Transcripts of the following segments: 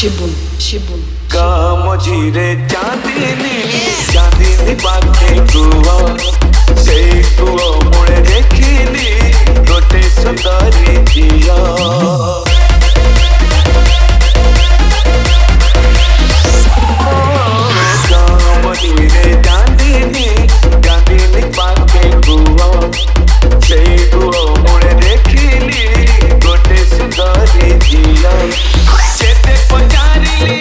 ମଝିରେ ଚାନ୍ଦିନୀ ପାଖେ କୁହ ସେଇ କୁଅ ମୂଳେ ଦେଖିଲି ଗୋଟେ ସୁନ୍ଦରୀ ଝିଅ ମଝିରେ ଚାନ୍ଦିନୀ ପାଖେ କୁହ ସେଇ କୁଅ ମୂଳେ ଦେଖିଲି ଗୋଟେ ସୁନ୍ଦରୀ ଝିଅ ଯେତେ ପଚାରିଲି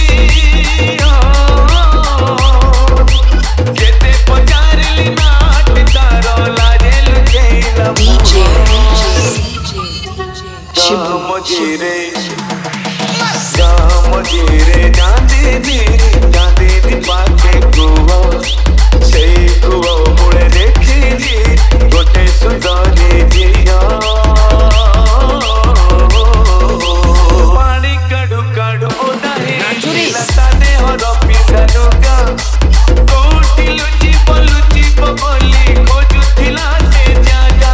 मझिरे चांदनी पाखे कुह सेई कुह मूले देखिली गोटे सुंदरी झिया पानी काडू काडू ओदा लता देहर पिंधानुगा कोठी लुचि बोली खोजुथिला से जागा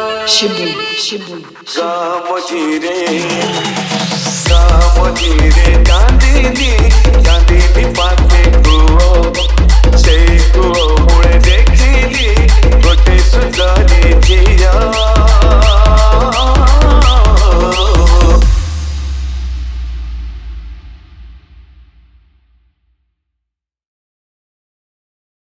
मझिरे